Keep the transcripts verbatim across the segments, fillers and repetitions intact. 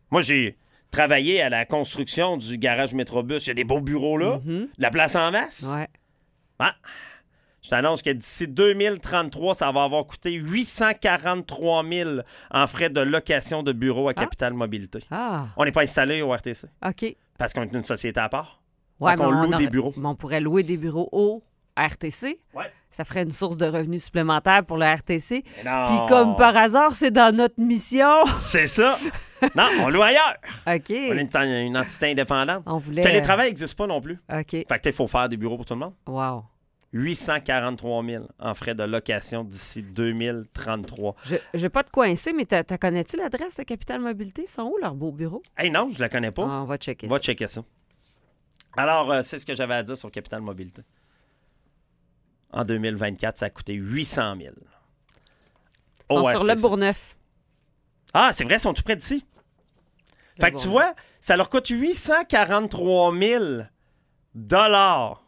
Moi, j'ai travaillé à la construction du garage Métrobus. Il y a des beaux bureaux là, Mm-hmm. de la place en masse. Ouais. Ah, je t'annonce que d'ici deux mille trente-trois, ça va avoir coûté huit cent quarante-trois mille en frais de location de bureaux à Capital Mobilité. Ah, On n'est pas installé au R T C OK. parce qu'on est une société à part. Ouais, Donc, on mais loue aurait- des bureaux. mais on pourrait louer des bureaux au R T C. Ouais. Ça ferait une source de revenus supplémentaire pour le R T C. Mais non. Puis comme par hasard, c'est dans notre mission. C'est ça. Non, on loue ailleurs. OK. On est une, une entité indépendante. On voulait... Le télétravail n'existe pas non plus. OK. Fait que il faut faire des bureaux pour tout le monde. Wow. huit cent quarante-trois mille en frais de location d'ici deux mille trente-trois. Je ne vais pas te coincer, mais t'as, t'as connais-tu l'adresse de Capital Mobilité? Ils sont où, leurs beaux bureaux? Hey non, je la connais pas. Ah, on va checker On va ça. checker ça. Alors, euh, c'est ce que j'avais à dire sur Capital Mobilité. En deux mille vingt-quatre, ça a coûté huit cent mille. Ils sont Au sur R T C. le Bourgneuf. Ah, c'est vrai, ils sont tout près d'ici. Le Fait que tu Bourgneuf. vois, ça leur coûte huit cent quarante-trois mille dollars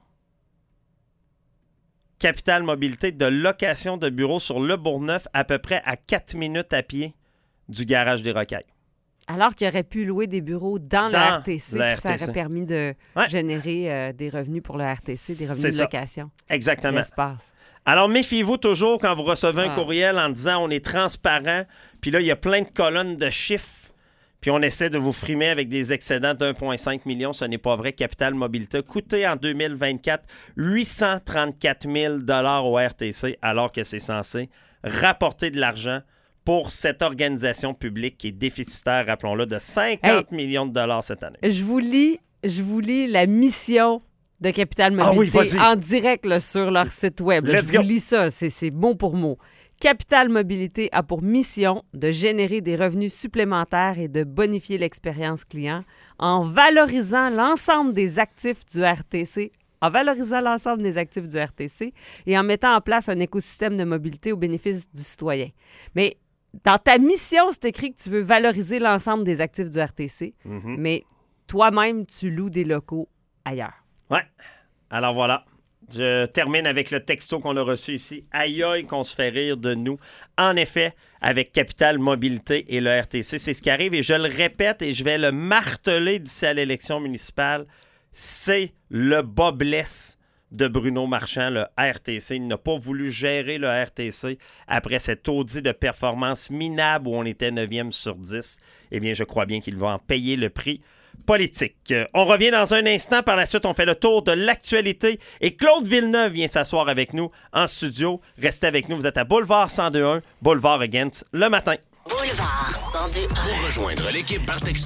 Capital Mobilité de location de bureau sur le Bourgneuf, à peu près à quatre minutes à pied du garage des Rocailles. Alors qu'ils auraient pu louer des bureaux dans, Dans le R T C, le puis R ça T C. aurait permis de Ouais. générer euh, des revenus pour le R T C, des revenus C'est de ça. location. Exactement. L'espace. Alors, méfiez-vous toujours quand vous recevez un Ah. courriel en disant on est transparent, puis là, il y a plein de colonnes de chiffres, puis on essaie de vous frimer avec des excédents d'un virgule cinq million. Ce n'est pas vrai. Capital Mobilité coûtait en deux mille vingt-quatre huit cent trente-quatre mille dollars au R T C, alors que c'est censé rapporter de l'argent pour cette organisation publique qui est déficitaire, rappelons-le, de cinquante millions de dollars cette année. Je vous lis, je vous lis la mission de Capital Ah oui, Mobilité vas-y. en direct là, sur leur site web. Là. Let's je go. vous lis ça, c'est, c'est mot pour mot. Capital Mobilité a pour mission de générer des revenus supplémentaires et de bonifier l'expérience client en valorisant l'ensemble des actifs du R T C, en valorisant l'ensemble des actifs du R T C et en mettant en place un écosystème de mobilité au bénéfice du citoyen. Mais dans ta mission, c'est écrit que tu veux valoriser l'ensemble des actifs du R T C, Mhm. mais toi-même, tu loues des locaux ailleurs. Ouais. Alors voilà. Je termine avec le texto qu'on a reçu ici. Aïe aïe qu'on se fait rire de nous. En effet, avec Capital Mobilité et le R T C, c'est ce qui arrive. Et je le répète et je vais le marteler d'ici à l'élection municipale. C'est le bas blesse de Bruno Marchand, le R T C. Il n'a pas voulu gérer le R T C après cet audit de performance minable où on était neuvième sur dix. Eh bien, je crois bien qu'il va en payer le prix politique. Euh, On revient dans un instant. Par la suite, on fait le tour de l'actualité. Et Claude Villeneuve vient s'asseoir avec nous en studio. Restez avec nous. Vous êtes à Boulevard cent deux point un, Boulevard Against, le matin. Boulevard cent deux point un. Pour rejoindre l'équipe par texto